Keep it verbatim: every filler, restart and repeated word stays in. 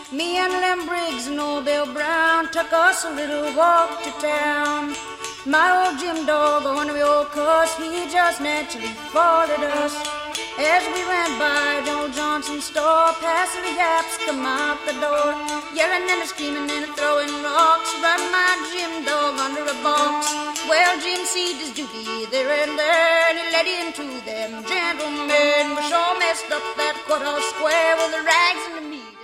Me and Lem Briggs and old Bill Brown took us a little walk to town. My old Jim Dog, a wonderful old cuss, he just naturally followed us. As we went by Joe Johnson's store, passing the yaps come out the door, yelling and screaming and throwing rocks. Run my Jim Dog under a box. Well, Jim seed his duty there and there, and he led into them gentlemen. We sure messed up that courthouse square with the rags and the meat.